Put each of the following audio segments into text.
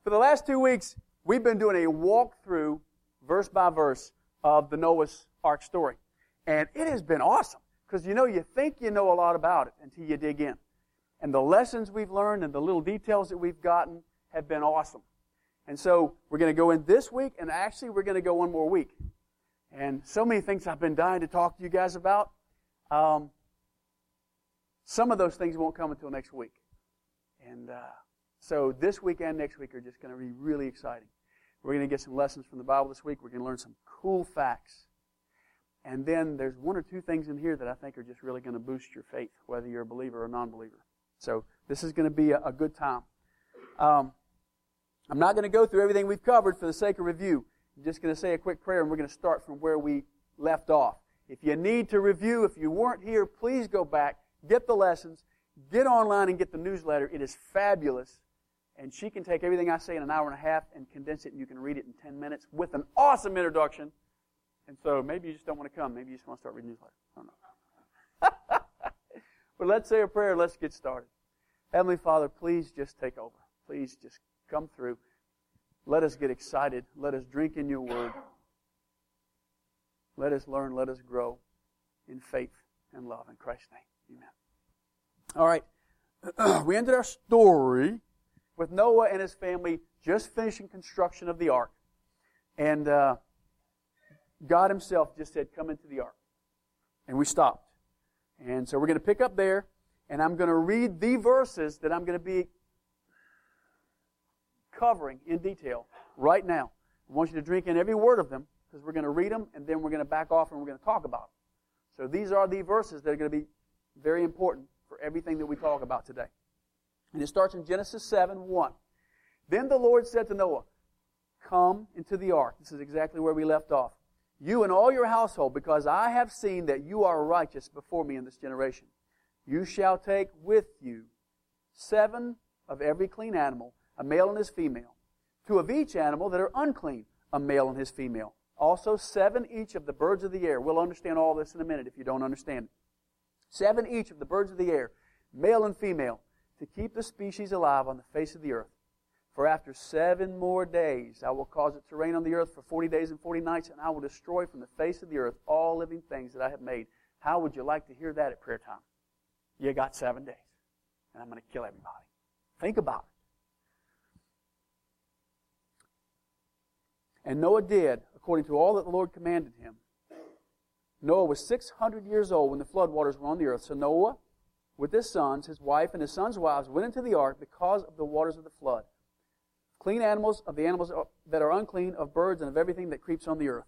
For the last 2 weeks, we've been doing a walkthrough, verse by verse, of the Noah's Ark story. And it has been awesome. Because you think you know a lot about it until you dig in. And the lessons we've learned and the little details that we've gotten have been awesome. And so we're going to go in this week, and actually we're going to go one more week. And so many things I've been dying to talk to you guys about. Some of those things won't come until next week. And so this week and next week are just going to be really exciting. We're going to get some lessons from the Bible this week. We're going to learn some cool facts. And then there's one or two things in here that I think are just really going to boost your faith, whether you're a believer or a non-believer. So this is going to be a good time. I'm not going to go through everything we've covered for the sake of review. I'm just going to say a quick prayer, and we're going to start from where we left off. If you need to review, if you weren't here, please go back, get the lessons, get online and get the newsletter. It is fabulous. And she can take everything I say in an hour and a half and condense it, and you can read it in 10 minutes with an awesome introduction. And so maybe you just don't want to come. Maybe you just want to start reading newsletter. I don't know. But let's say a prayer. Let's get started. Heavenly Father, please just take over. Please just come through. Let us get excited. Let us drink in your word. Let us learn. Let us grow in faith and love. In Christ's name, amen. All right. We ended our story with Noah and his family just finishing construction of the ark. And God himself just said, come into the ark. And we stopped. And so we're going to pick up there, and I'm going to read the verses that I'm going to be covering in detail right now. I want you to drink in every word of them, because we're going to read them, and then we're going to back off and we're going to talk about them. So these are the verses that are going to be very important for everything that we talk about today. And it starts in Genesis 7:1. Then the Lord said to Noah, come into the ark. This is exactly where we left off. You and all your household, because I have seen that you are righteous before me in this generation. You shall take with you 7 of every clean animal, a male and his female. 2 of each animal that are unclean, a male and his female. Also 7 each of the birds of the air. We'll understand all this in a minute if you don't understand it. 7 each of the birds of the air, male and female, to keep the species alive on the face of the earth. For after 7 more days I will cause it to rain on the earth for 40 days and 40 nights, and I will destroy from the face of the earth all living things that I have made. How would you like to hear that at prayer time? You got 7 days, and I'm going to kill everybody. Think about it. And Noah did according to all that the Lord commanded him. Noah was 600 years old when the floodwaters were on the earth. So Noah, with his sons, his wife, and his sons' wives, went into the ark because of the waters of the flood. Clean animals, of the animals that are unclean, of birds, and of everything that creeps on the earth.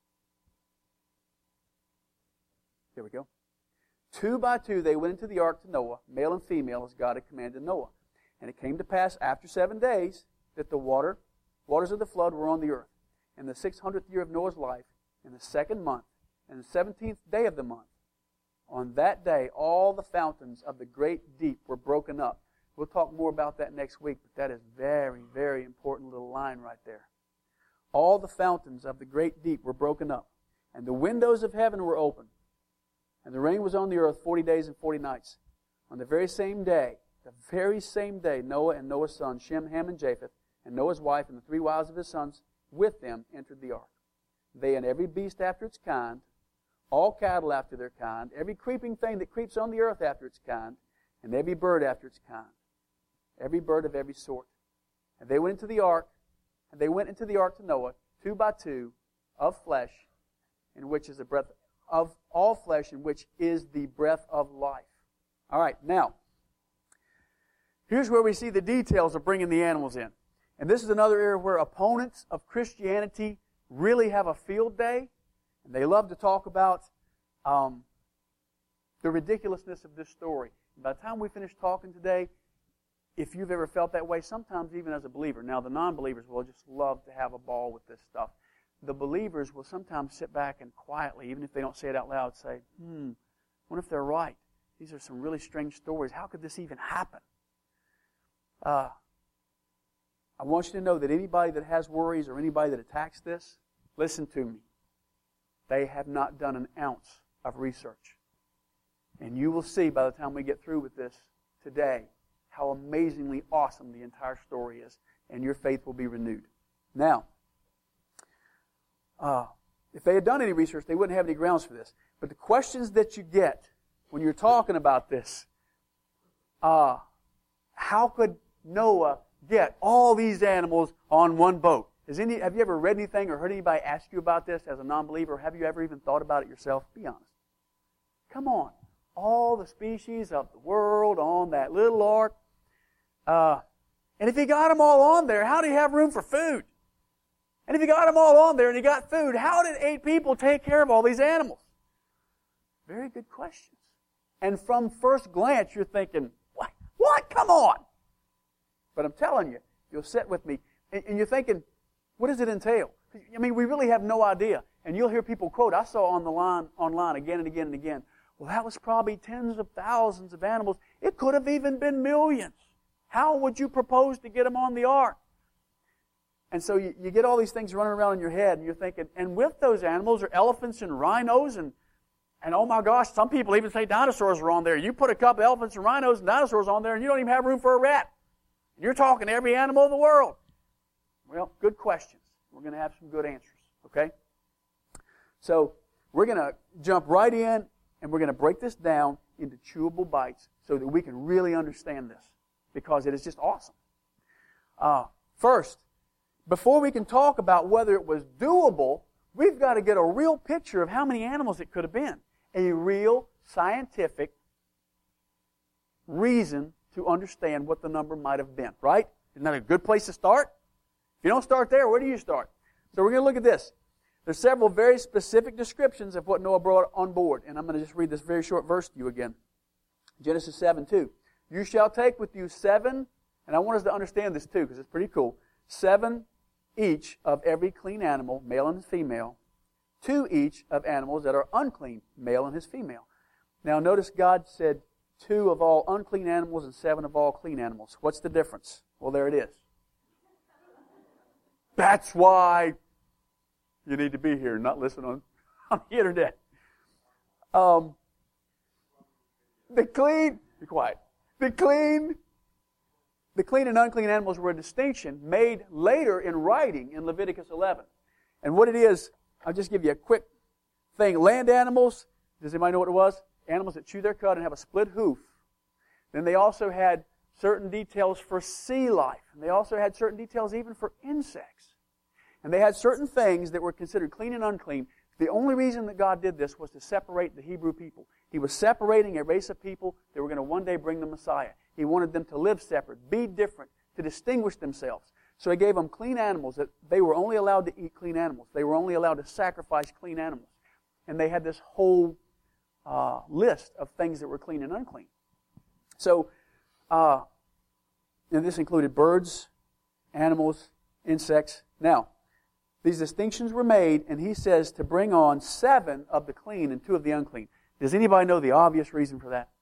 Here we go. 2 by 2 they went into the ark to Noah, male and female, as God had commanded Noah. And it came to pass after 7 days that the waters of the flood were on the earth. In the 600th year of Noah's life, in the 2nd month, and the 17th day of the month, on that day all the fountains of the great deep were broken up. We'll talk more about that next week, but that is very, very important little line right there. All the fountains of the great deep were broken up, and the windows of heaven were opened. And the rain was on the earth 40 days and 40 nights. On the very same day, Noah and Noah's sons, Shem, Ham, and Japheth, and Noah's wife and the 3 wives of his sons with them entered the ark. They and every beast after its kind, all cattle after their kind, every creeping thing that creeps on the earth after its kind, and every bird after its kind, every bird of every sort. And they went into the ark, to Noah, 2 by 2, of flesh, in which is the breath of all flesh, in which is the breath of life. All right, now, here's where we see the details of bringing the animals in. And this is another area where opponents of Christianity really have a field day. And they love to talk about the ridiculousness of this story. And by the time we finish talking today, if you've ever felt that way, sometimes even as a believer. Now, the non-believers will just love to have a ball with this stuff. The believers will sometimes sit back and quietly, even if they don't say it out loud, say, wonder if they're right. These are some really strange stories. How could this even happen? I want you to know that anybody that has worries or anybody that attacks this, listen to me. They have not done an ounce of research. And you will see by the time we get through with this today how amazingly awesome the entire story is. and your faith will be renewed. Now, if they had done any research, they wouldn't have any grounds for this. But the questions that you get when you're talking about this, how could Noah get all these animals on one boat? Have you ever read anything or heard anybody ask you about this as a non-believer? Have you ever even thought about it yourself? Be honest. Come on. All the species of the world on that little ark. And if he got them all on there, how did he have room for food? And if he got them all on there and he got food, how did 8 people take care of all these animals? Very good questions. And from first glance, you're thinking, what? What? Come on! But I'm telling you, you'll sit with me, and you're thinking, what does it entail? I mean, we really have no idea. And you'll hear people quote, I saw online again and again and again, well, that was probably tens of thousands of animals. It could have even been millions. How would you propose to get them on the ark? And so you get all these things running around in your head, and you're thinking, and with those animals are elephants and rhinos, and oh my gosh, some people even say dinosaurs are on there. You put a couple of elephants and rhinos and dinosaurs on there, and you don't even have room for a rat. You're talking every animal in the world. Well, good questions. We're going to have some good answers, okay? So we're going to jump right in, and we're going to break this down into chewable bites so that we can really understand this, because it is just awesome. First, before we can talk about whether it was doable, we've got to get a real picture of how many animals it could have been. A real scientific reason to understand what the number might have been, right? Isn't that a good place to start? If you don't start there, where do you start? So we're going to look at this. There's several very specific descriptions of what Noah brought on board, and I'm going to just read this very short verse to you again. Genesis 7:2. You shall take with you 7, and I want us to understand this too, because it's pretty cool, 7 each of every clean animal, male and female, 2 each of animals that are unclean, male and his female. Now notice God said 2 of all unclean animals and 7 of all clean animals. What's the difference? Well, there it is. That's why you need to be here, not listen on the internet. The clean, be quiet. The clean and unclean animals were a distinction made later in writing in Leviticus 11. And what it is, I'll just give you a quick thing. Land animals, does anybody know what it was? Animals that chew their cud and have a split hoof. Then they also had certain details for sea life. And they also had certain details even for insects. And they had certain things that were considered clean and unclean. The only reason that God did this was to separate the Hebrew people. He was separating a race of people that were going to one day bring the Messiah. He wanted them to live separate, be different, to distinguish themselves. So He gave them clean animals. That they were only allowed to eat clean animals. They were only allowed to sacrifice clean animals. And they had this whole list of things that were clean and unclean. So, and this included birds, animals, insects. Now, these distinctions were made, and He says to bring on 7 of the clean and 2 of the unclean. Does anybody know the obvious reason for that?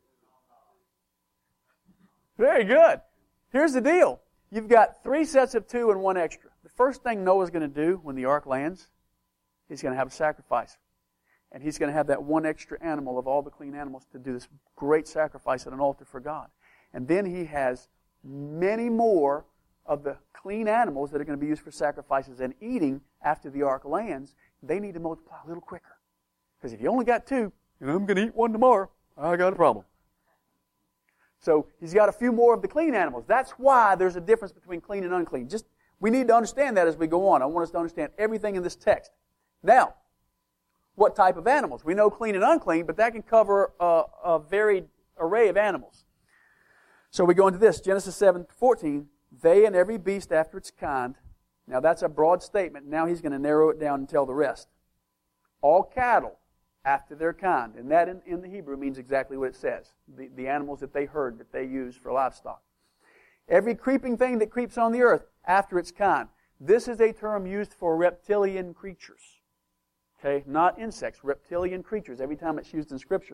Very good. Here's the deal. You've got 3 sets of 2 and 1 extra. The first thing Noah's going to do when the ark lands, he's going to have a sacrifice. And he's going to have that 1 extra animal of all the clean animals to do this great sacrifice at an altar for God. And then he has many more of the clean animals that are going to be used for sacrifices and eating after the ark lands. They need to multiply a little quicker. Because if you only got 2, and I'm going to eat 1 tomorrow, I got a problem. So he's got a few more of the clean animals. That's why there's a difference between clean and unclean. We need to understand that as we go on. I want us to understand everything in this text. Now, what type of animals? We know clean and unclean, but that can cover a varied array of animals. So we go into this, Genesis 7:14. They and every beast after its kind. Now that's a broad statement. Now he's going to narrow it down and tell the rest. All cattle after their kind. And that in the Hebrew means exactly what it says. The animals that they herd, that they use for livestock. Every creeping thing that creeps on the earth after its kind. This is a term used for reptilian creatures. Okay, not insects, reptilian creatures, every time it's used in Scripture.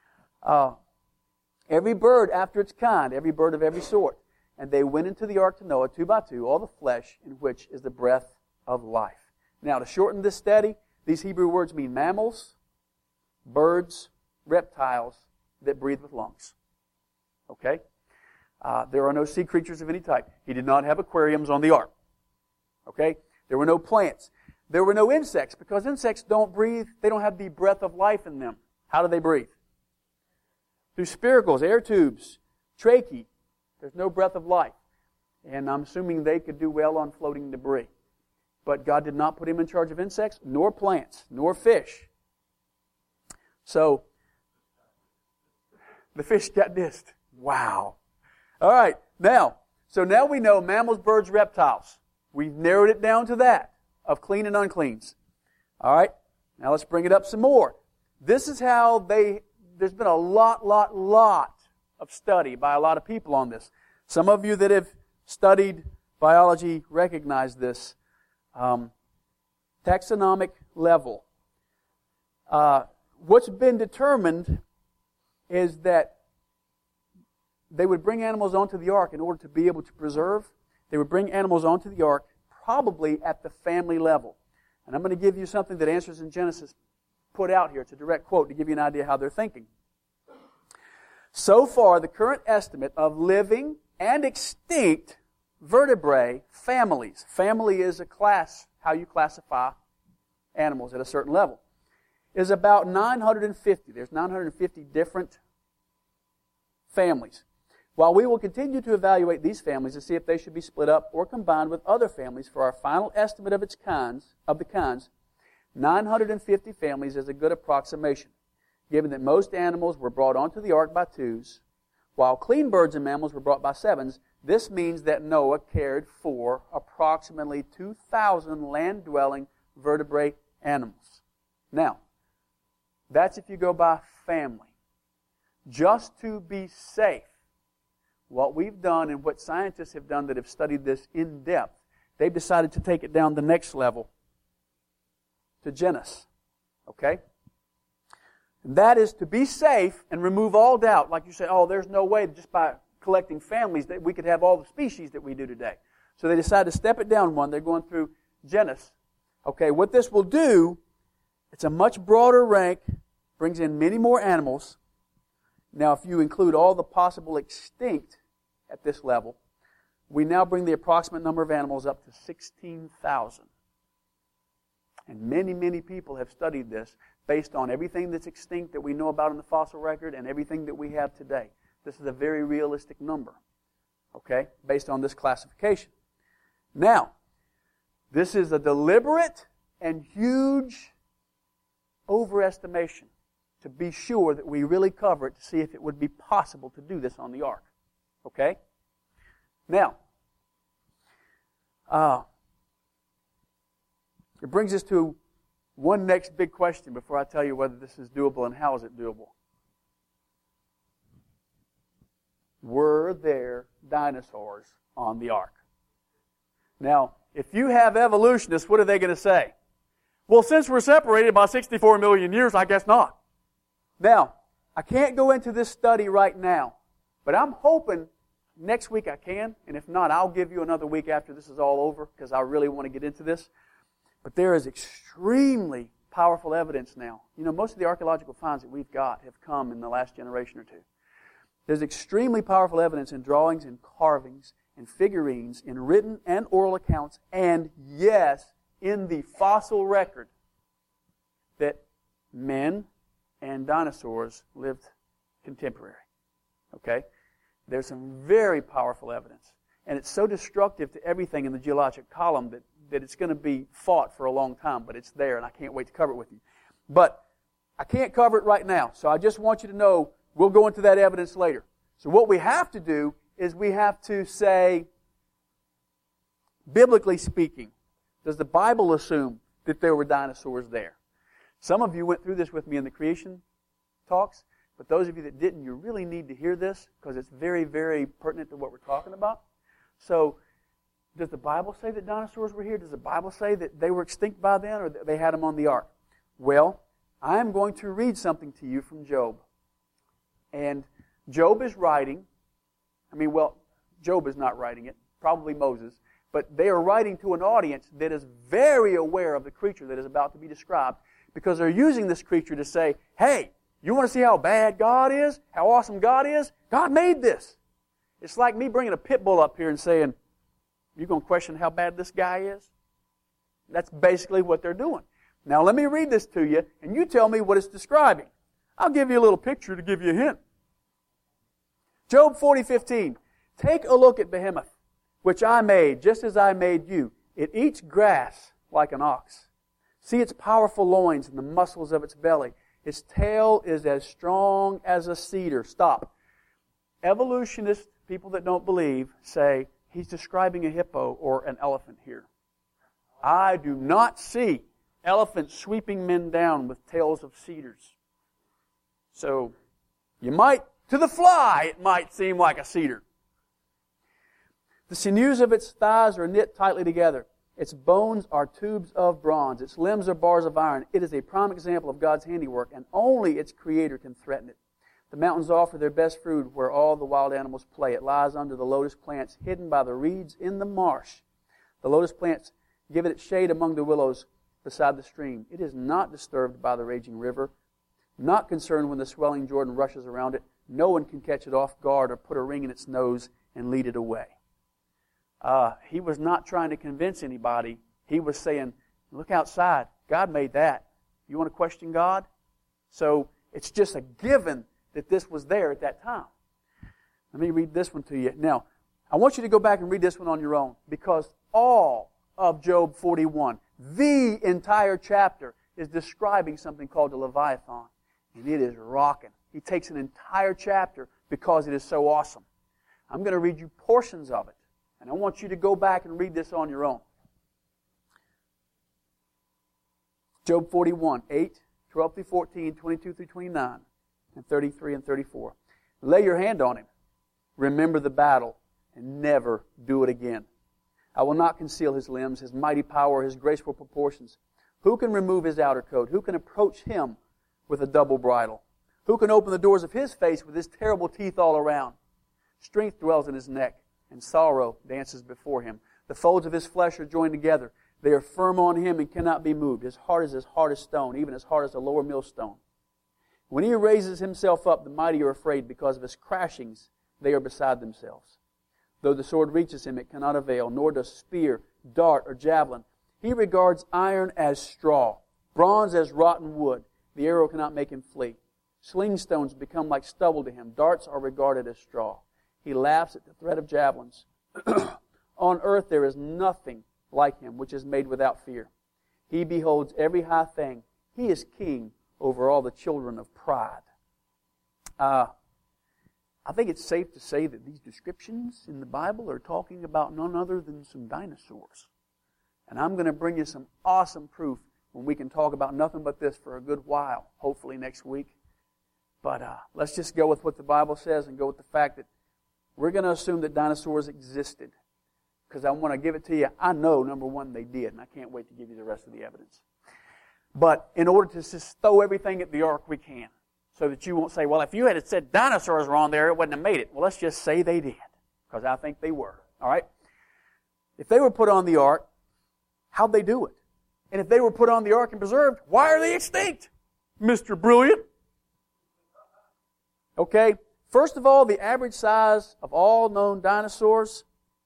Every bird after its kind, every bird of every sort. And they went into the ark to Noah, 2 by 2, all the flesh in which is the breath of life. Now, to shorten this study, these Hebrew words mean mammals, birds, reptiles that breathe with lungs. Okay? There are no sea creatures of any type. He did not have aquariums on the ark. Okay? There were no plants. There were no insects, because insects don't breathe. They don't have the breath of life in them. How do they breathe? Through spiracles, air tubes, tracheae. There's no breath of life. And I'm assuming they could do well on floating debris. But God did not put him in charge of insects, nor plants, nor fish. So, the fish got dissed. Wow. All right. Now we know mammals, birds, reptiles. We've narrowed it down to that, of clean and uncleans. All right. Now let's bring it up some more. This is how there's been a lot of study by a lot of people on this. Some of you that have studied biology recognize this. Taxonomic level. What's been determined is that they would bring animals onto the ark in order to be able to preserve. They would bring animals onto the ark probably at the family level. And I'm going to give you something that Answers in Genesis put out here. It's a direct quote to give you an idea how they're thinking. So far, the current estimate of living and extinct vertebrae families. Family is a class, how you classify animals at a certain level, is about 950. There's 950 different families. While we will continue to evaluate these families to see if they should be split up or combined with other families for our final estimate of the kinds, 950 families is a good approximation, given that most animals were brought onto the ark by twos, while clean birds and mammals were brought by sevens. This means that Noah cared for approximately 2,000 land-dwelling vertebrate animals. Now, that's if you go by family. Just to be safe, what we've done and what scientists have done that have studied this in depth, they've decided to take it down the next level to genus. Okay? And that is to be safe and remove all doubt. Like you say, oh, there's no way just by collecting families that we could have all the species that we do today. So they decided to step it down one. They're going through genus. Okay, what this will do, it's a much broader rank, brings in many more animals. Now, if you include all the possible extinct at this level, we now bring the approximate number of animals up to 16,000. And many people have studied this based on everything that's extinct that we know about in the fossil record and everything that we have today. This is a very realistic number, okay, based on this classification. Now, this is a deliberate and huge overestimation to be sure that we really cover it to see if it would be possible to do this on the ark. Okay? Now, it brings us to one next big question before I tell you whether this is doable and how is it doable. Were there dinosaurs on the ark? Now, if you have evolutionists, what are they going to say? Well, since we're separated by 64 million years, I guess not. Now, I can't go into this study right now, but I'm hoping next week I can, and if not, I'll give you another week after this is all over because I really want to get into this. But there is extremely powerful evidence now. You know, most of the archaeological finds that we've got have come in the last generation or two. There's extremely powerful evidence in drawings and carvings and figurines, in written and oral accounts, and yes, in the fossil record that men and dinosaurs lived contemporary. Okay? There's some very powerful evidence. And it's so destructive to everything in the geologic column that it's going to be fought for a long time, but it's there, and I can't wait to cover it with you. But I can't cover it right now, so I just want you to know we'll go into that evidence later. So what we have to do is we have to say, biblically speaking, does the Bible assume that there were dinosaurs there? Some of you went through this with me in the creation talks, but those of you that didn't, you really need to hear this because it's very, very pertinent to what we're talking about. So, does the Bible say that dinosaurs were here? Does the Bible say that they were extinct by then or that they had them on the ark? Well, I am going to read something to you from Job. And Job is writing, Job is not writing it, probably Moses, but they are writing to an audience that is very aware of the creature that is about to be described because they're using this creature to say, hey, you want to see how bad God is? How awesome God is? God made this. It's like me bringing a pit bull up here and saying, "You're going to question how bad this guy is?" That's basically what they're doing. Now let me read this to you, and you tell me what it's describing. I'll give you a little picture to give you a hint. Job 40:15. Take a look at Behemoth, which I made, just as I made you. It eats grass like an ox. See its powerful loins and the muscles of its belly. Its tail is as strong as a cedar. Stop. Evolutionists, people that don't believe, say he's describing a hippo or an elephant here. I do not see elephants sweeping men down with tails of cedars. So, you might, to the fly, it might seem like a cedar. The sinews of its thighs are knit tightly together. Its bones are tubes of bronze. Its limbs are bars of iron. It is a prime example of God's handiwork, and only its Creator can threaten it. The mountains offer their best fruit where all the wild animals play. It lies under the lotus plants, hidden by the reeds in the marsh. The lotus plants give it its shade among the willows beside the stream. It is not disturbed by the raging river, not concerned when the swelling Jordan rushes around it. No one can catch it off guard or put a ring in its nose and lead it away. He was not trying to convince anybody. He was saying, look outside. God made that. You want to question God? So it's just a given that this was there at that time. Let me read this one to you. Now, I want you to go back and read this one on your own, because all of Job 41, the entire chapter, is describing something called the Leviathan. And it is rocking. He takes an entire chapter because it is so awesome. I'm going to read you portions of it. And I want you to go back and read this on your own. Job 41, 8, 12 through 14, 22 through 29, and 33 and 34. Lay your hand on him. Remember the battle, and never do it again. I will not conceal his limbs, his mighty power, his graceful proportions. Who can remove his outer coat? Who can approach him with a double bridle? Who can open the doors of his face with his terrible teeth all around? Strength dwells in his neck, and sorrow dances before him. The folds of his flesh are joined together. They are firm on him and cannot be moved. His heart is as hard as stone, even as hard as a lower millstone. When he raises himself up, the mighty are afraid. Because of his crashings, they are beside themselves. Though the sword reaches him, it cannot avail, nor does spear, dart, or javelin. He regards iron as straw, bronze as rotten wood. The arrow cannot make him flee. Sling stones become like stubble to him. Darts are regarded as straw. He laughs at the threat of javelins. On earth there is nothing like him which is made without fear. He beholds every high thing. He is king over all the children of pride. I think it's safe to say that these descriptions in the Bible are talking about none other than some dinosaurs. And I'm going to bring you some awesome proof when we can talk about nothing but this for a good while, hopefully next week. But let's just go with what the Bible says and go with the fact that we're going to assume that dinosaurs existed, because I want to give it to you. I know, number one, they did, and I can't wait to give you the rest of the evidence. But in order to just throw everything at the ark, we can, so that you won't say, well, if you had said dinosaurs were on there, it wouldn't have made it. Well, let's just say they did, because I think they were. All right? If they were put on the ark, how'd they do it? And if they were put on the ark and preserved, why are they extinct? Mr. Brilliant. Okay? First of all, the average size of all known dinosaurs,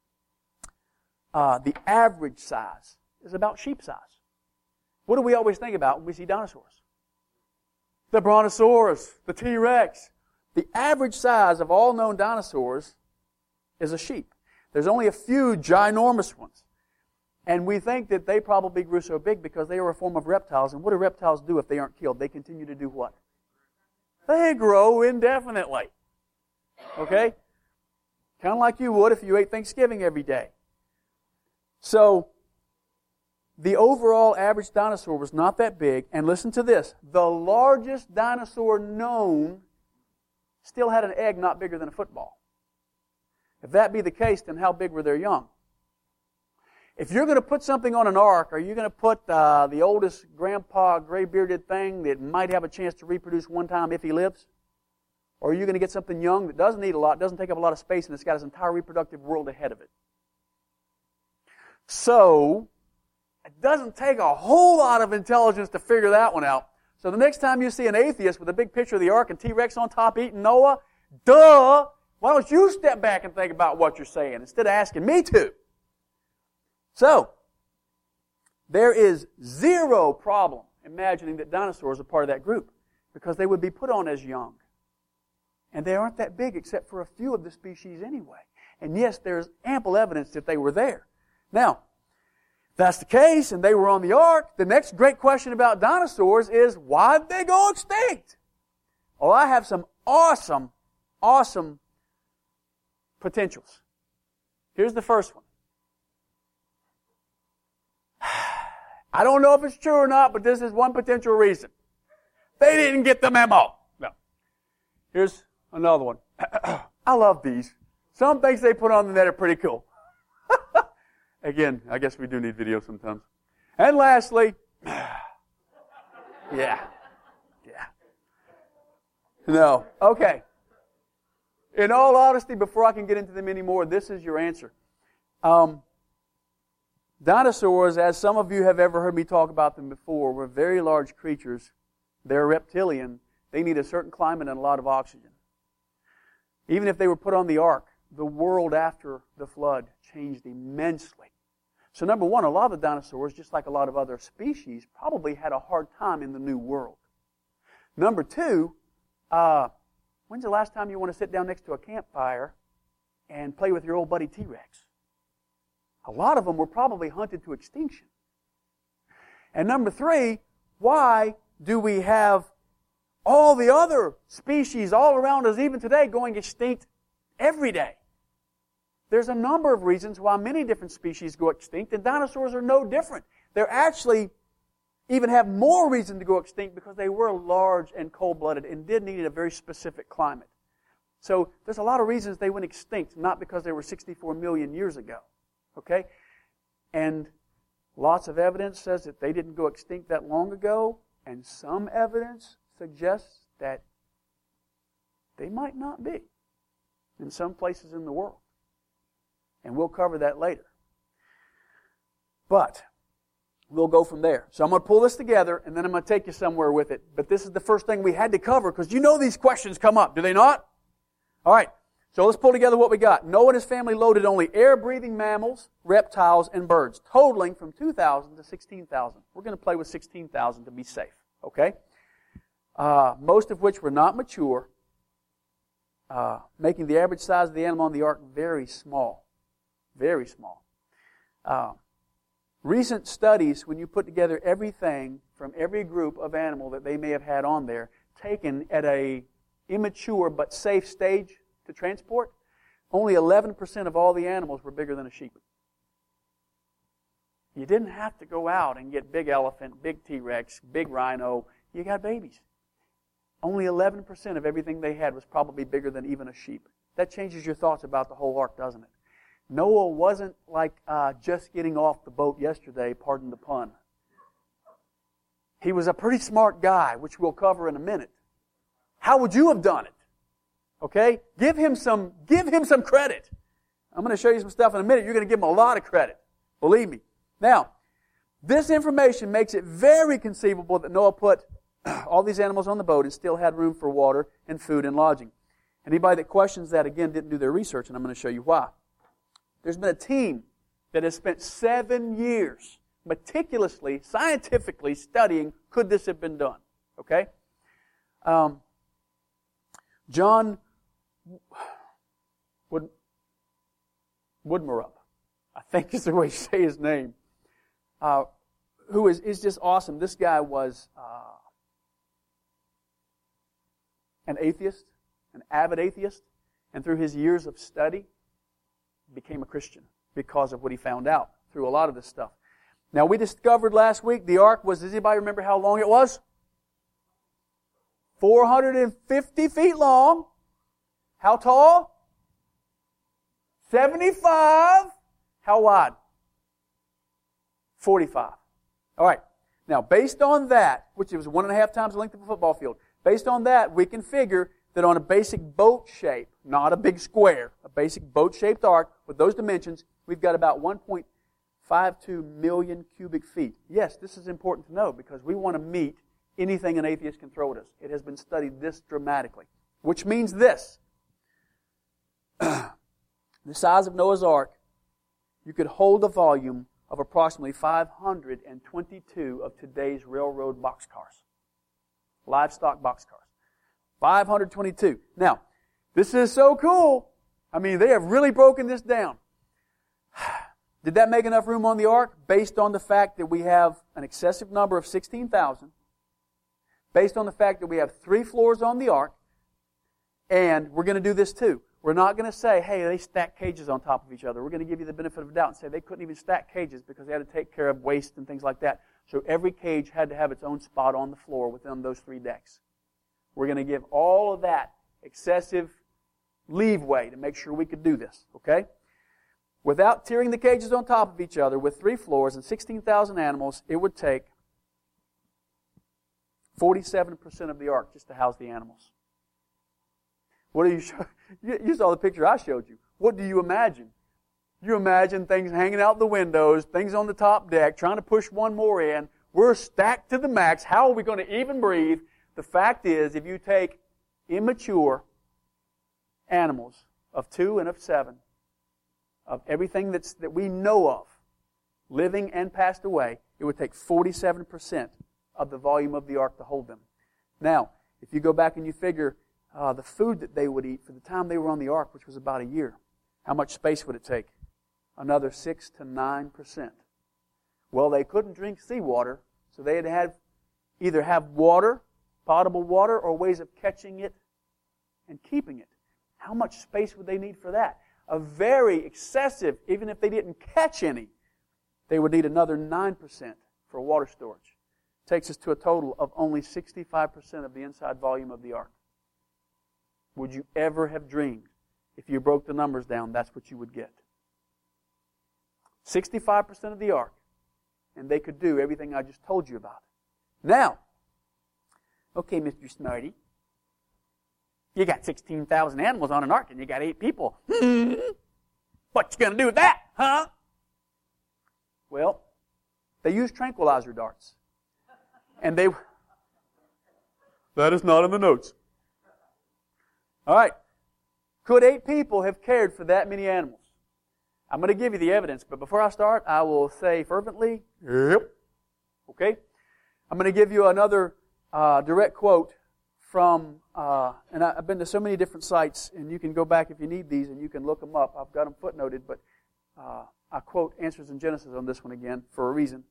the average size is about sheep size. What do we always think about when we see dinosaurs? The Brontosaurus, the T-Rex. The average size of all known dinosaurs is a sheep. There's only a few ginormous ones. And we think that they probably grew so big because they were a form of reptiles. And what do reptiles do if they aren't killed? They continue to do what? They grow indefinitely. Okay? Kind of like you would if you ate Thanksgiving every day. So, the overall average dinosaur was not that big. And listen to this. The largest dinosaur known still had an egg not bigger than a football. If that be the case, then how big were their young? If you're going to put something on an ark, are you going to put the oldest grandpa, gray-bearded thing that might have a chance to reproduce one time if he lives? Or are you going to get something young that doesn't need a lot, doesn't take up a lot of space, and it's got its entire reproductive world ahead of it? So, it doesn't take a whole lot of intelligence to figure that one out. So the next time you see an atheist with a big picture of the ark and T-Rex on top eating Noah, duh, Why don't you step back and think about what you're saying instead of asking me to? So, there is zero problem imagining that dinosaurs are part of that group because they would be put on as young. And they aren't that big except for a few of the species anyway. And yes, there's ample evidence that they were there. Now, if that's the case and they were on the ark, the next great question about dinosaurs is, why did they go extinct? Well, I have some awesome potentials. Here's the first one. I don't know if it's true or not, but this is one potential reason. They didn't get the memo. No. Here's another one. I love these. Some things they put on the net are pretty cool. Again, I guess we do need video sometimes. And lastly, yeah. No. Okay. In all honesty, before I can get into them anymore, this is your answer. Dinosaurs, as some of you have ever heard me talk about them before, were very large creatures. They're reptilian. They need a certain climate and a lot of oxygen. Even if they were put on the ark, the world after the flood changed immensely. So number one, a lot of the dinosaurs, just like a lot of other species, probably had a hard time in the new world. Number two, when's the last time you want to sit down next to a campfire and play with your old buddy T-Rex? A lot of them were probably hunted to extinction. And number three, why do we have all the other species all around us, even today, going extinct every day? There's a number of reasons why many different species go extinct, and dinosaurs are no different. They're actually even have more reason to go extinct because they were large and cold-blooded and did need a very specific climate. So there's a lot of reasons they went extinct, not because they were 64 million years ago. Okay? And lots of evidence says that they didn't go extinct that long ago, and some evidence suggests that they might not be in some places in the world. And we'll cover that later. But we'll go from there. So I'm going to pull this together, and then I'm going to take you somewhere with it. But this is the first thing we had to cover, because you know these questions come up, do they not? All right. So let's pull together what we got. Noah and his family loaded only air-breathing mammals, reptiles, and birds, totaling from 2,000 to 16,000. We're going to play with 16,000 to be safe. Okay? Most of which were not mature, making the average size of the animal on the ark very small. Very small. Recent studies, when you put together everything from every group of animal that they may have had on there, taken at a immature but safe stage to transport, only 11% of all the animals were bigger than a sheep. You didn't have to go out and get big elephant, big T-Rex, big rhino. You got babies. Only 11% of everything they had was probably bigger than even a sheep. That changes your thoughts about the whole ark, doesn't it? Noah wasn't like just getting off the boat yesterday, pardon the pun. He was a pretty smart guy, which we'll cover in a minute. How would you have done it? Okay? Give him some credit. I'm going to show you some stuff in a minute. You're going to give him a lot of credit. Believe me. Now, this information makes it very conceivable that Noah put all these animals on the boat and still had room for water and food and lodging. Anybody that questions that, again, didn't do their research, and I'm going to show you why. There's been a team that has spent 7 years meticulously, scientifically studying, could this have been done? Okay? John Woodmarup, I think is the way you say his name, who is just awesome. This guy was an atheist, an avid atheist, and through his years of study, became a Christian because of what he found out through a lot of this stuff. Now, we discovered last week the ark was, does anybody remember how long it was? 450 feet long. How tall? 75. How wide? 45. All right. Now, based on that, which was 1.5 times the length of a football field, based on that, we can figure that on a basic boat shape, not a big square, a basic boat-shaped ark with those dimensions, we've got about 1.52 million cubic feet. Yes, this is important to know because we want to meet anything an atheist can throw at us. It has been studied this dramatically, which means this. the size of Noah's Ark, you could hold a volume of approximately 522 of today's railroad boxcars. Livestock boxcars. 522. Now, this is so cool. I mean, they have really broken this down. Did that make enough room on the ark? Based on the fact that we have an excessive number of 16,000. Based on the fact that we have 3 floors on the ark. And we're going to do this too. We're not going to say, hey, they stack cages on top of each other. We're going to give you the benefit of the doubt and say they couldn't even stack cages because they had to take care of waste and things like that. So every cage had to have its own spot on the floor within those 3 decks. We're going to give all of that excessive leeway to make sure we could do this, okay? Without tiering the cages on top of each other with 3 floors and 16,000 animals, it would take 47% of the ark just to house the animals. What do you show? You saw the picture I showed you. What do you imagine? You imagine things hanging out the windows, things on the top deck, trying to push one more in. We're stacked to the max. How are we going to even breathe? The fact is, if you take immature animals of 2 and of 7, of everything that we know of, living and passed away, it would take 47% of the volume of the ark to hold them. Now, if you go back and you figure the food that they would eat for the time they were on the ark, which was about a year, how much space would it take? Another 6 to 9%. Well, they couldn't drink seawater, so they had to either have water, potable water, or ways of catching it and keeping it. How much space would they need for that? A very excessive, even if they didn't catch any, they would need another 9% for water storage. Takes us to a total of only 65% of the inside volume of the ark. Would you ever have dreamed, if you broke the numbers down, that's what you would get? 65% of the ark, and they could do everything I just told you about. Now, okay, Mr. Smarty, you got 16,000 animals on an ark, and you got 8 people. What you going to do with that, huh? Well, they use tranquilizer darts. And that is not in the notes. All right. Could 8 people have cared for that many animals? I'm going to give you the evidence, but before I start, I will say fervently, yep. Okay? I'm going to give you another direct quote from, and I've been to so many different sites, and you can go back if you need these, and you can look them up. I've got them footnoted, but I quote Answers in Genesis on this one again for a reason.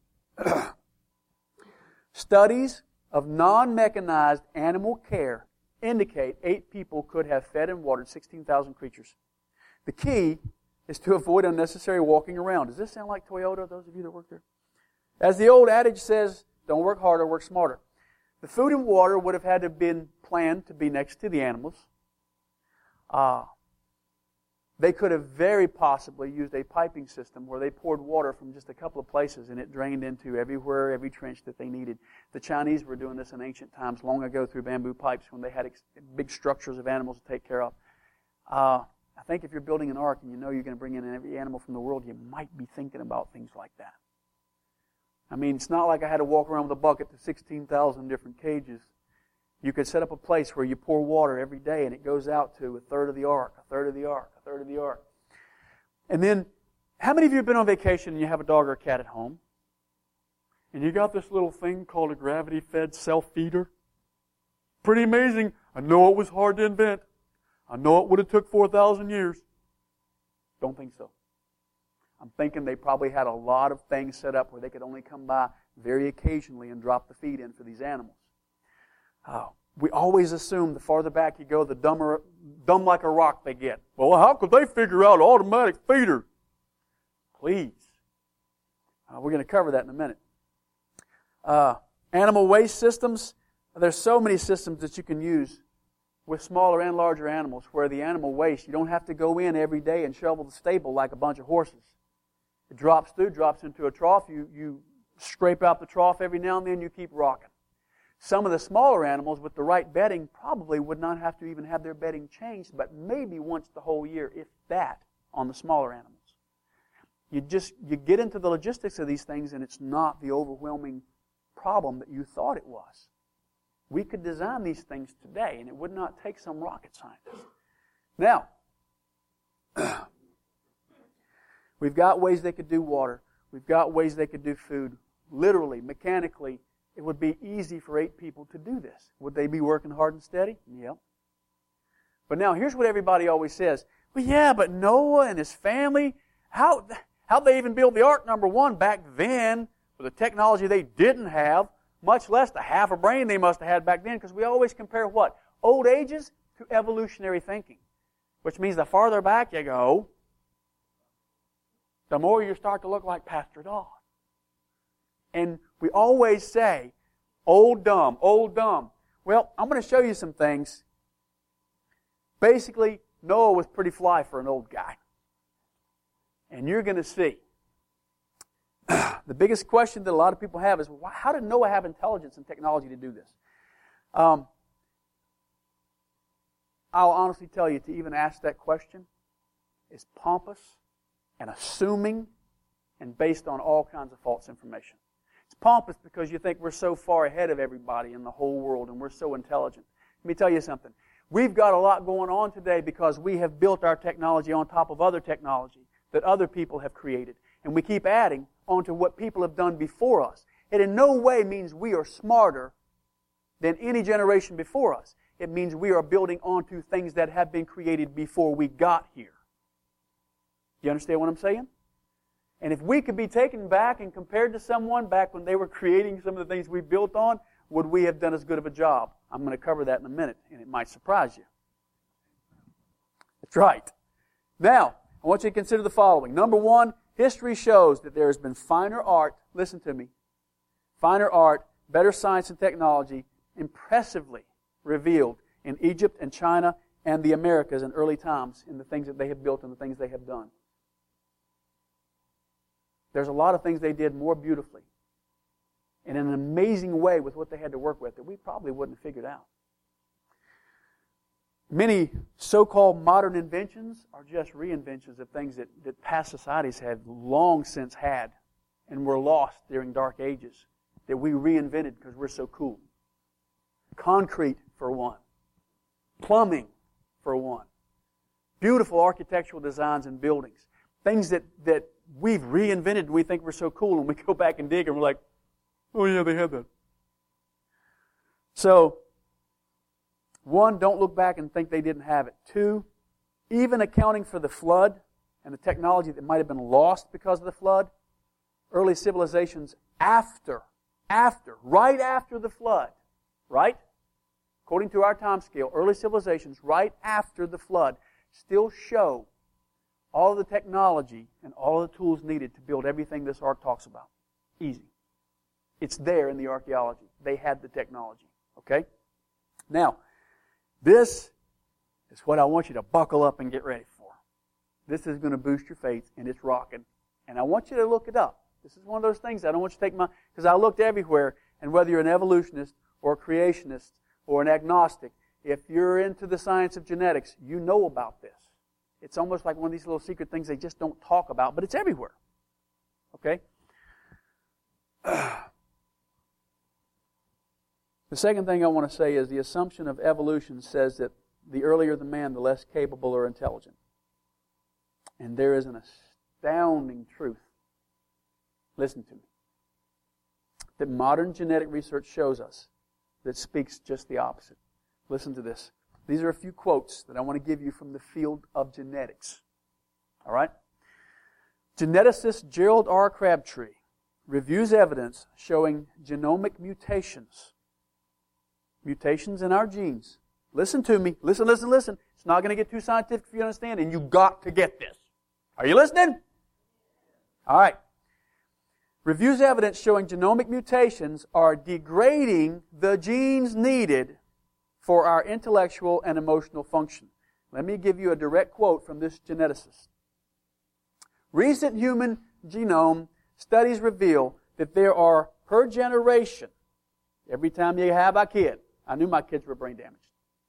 Studies of non-mechanized animal care indicate 8 people could have fed and watered 16,000 creatures. The key is to avoid unnecessary walking around. Does this sound like Toyota, those of you that work there? As the old adage says, don't work harder, work smarter. The food and water would have had to have been planned to be next to the animals. They could have very possibly used a piping system where they poured water from just a couple of places and it drained into everywhere, every trench that they needed. The Chinese were doing this in ancient times, long ago through bamboo pipes when they had big structures of animals to take care of. I think if you're building an ark and you know you're going to bring in every animal from the world, you might be thinking about things like that. I mean, it's not like I had to walk around with a bucket to 16,000 different cages. You could set up a place where you pour water every day and it goes out to a third of the ark, a third of the ark, a third of the ark. And then, how many of you have been on vacation and you have a dog or a cat at home? And you got this little thing called a gravity-fed self-feeder? Pretty amazing. I know it was hard to invent. I know it would have took 4,000 years. Don't think so. I'm thinking they probably had a lot of things set up where they could only come by very occasionally and drop the feed in for these animals. We always assume the farther back you go, the dumb like a rock they get. Well, how could they figure out automatic feeder? Please. We're going to cover that in a minute. Animal waste systems. There's so many systems that you can use with smaller and larger animals where the animal waste, you don't have to go in every day and shovel the stable like a bunch of horses. It drops into a trough. You scrape out the trough every now and then, you keep rocking. Some of the smaller animals with the right bedding probably would not have to even have their bedding changed, but maybe once the whole year, if that, on the smaller animals. You get into the logistics of these things and it's not the overwhelming problem that you thought it was. We could design these things today and it would not take some rocket scientist. Now, We've got ways they could do water. We've got ways they could do food. Literally, mechanically, it would be easy for 8 people to do this. Would they be working hard and steady? Yep. But now, here's what everybody always says. Well, yeah, but Noah and his family, how'd they even build the ark, number one, back then, with the technology they didn't have, much less the half a brain they must have had back then, because we always compare what? Old ages to evolutionary thinking, which means the farther back you go, the more you start to look like Pastor Don. And we always say, old dumb, old dumb. Well, I'm going to show you some things. Basically, Noah was pretty fly for an old guy. And you're going to see. The biggest question that a lot of people have is, how did Noah have intelligence and technology to do this? I'll honestly tell you, to even ask that question is pompous and assuming and based on all kinds of false information. It's pompous because you think we're so far ahead of everybody in the whole world and we're so intelligent. Let me tell you something. We've got a lot going on today because we have built our technology on top of other technology that other people have created. And we keep adding onto what people have done before us. It in no way means we are smarter than any generation before us. It means we are building onto things that have been created before we got here. You understand what I'm saying? And if we could be taken back and compared to someone back when they were creating some of the things we built on, would we have done as good of a job? I'm going to cover that in a minute, and it might surprise you. That's right. Now, I want you to consider the following. Number one, history shows that there has been finer art, listen to me, finer art, better science and technology, impressively revealed in Egypt and China and the Americas in early times in the things that they have built and the things they have done. There's a lot of things they did more beautifully and in an amazing way with what they had to work with that we probably wouldn't have figured out. Many so-called modern inventions are just reinventions of things that past societies have long since had and were lost during dark ages that we reinvented because we're so cool. Concrete, for one. Plumbing, for one. Beautiful architectural designs and buildings. Things that we've reinvented and we think we're so cool, and we go back and dig and we're like, oh yeah, they had that. So, one, don't look back and think they didn't have it. Two, even accounting for the flood and the technology that might have been lost because of the flood, early civilizations right after the flood, right? According to our time scale, early civilizations right after the flood still show all of the technology and all of the tools needed to build everything this ark talks about. Easy. It's there in the archaeology. They had the technology. Okay? Now, this is what I want you to buckle up and get ready for. This is going to boost your faith, and it's rocking. And I want you to look it up. This is one of those things I don't want you to take because I looked everywhere, and whether you're an evolutionist or a creationist or an agnostic, if you're into the science of genetics, you know about this. It's almost like one of these little secret things they just don't talk about, but it's everywhere. Okay? The second thing I want to say is the assumption of evolution says that the earlier the man, the less capable or intelligent. And there is an astounding truth. Listen to me. That modern genetic research shows us that speaks just the opposite. Listen to this. These are a few quotes that I want to give you from the field of genetics. All right? Geneticist Gerald R. Crabtree reviews evidence showing genomic mutations. Mutations in our genes. Listen to me. Listen. It's not going to get too scientific for you to understand, and you've got to get this. Are you listening? All right. Reviews evidence showing genomic mutations are degrading the genes needed for our intellectual and emotional function. Let me give you a direct quote from this geneticist. Recent human genome studies reveal that there are, per generation, every time you have a kid, I knew my kids were brain damaged,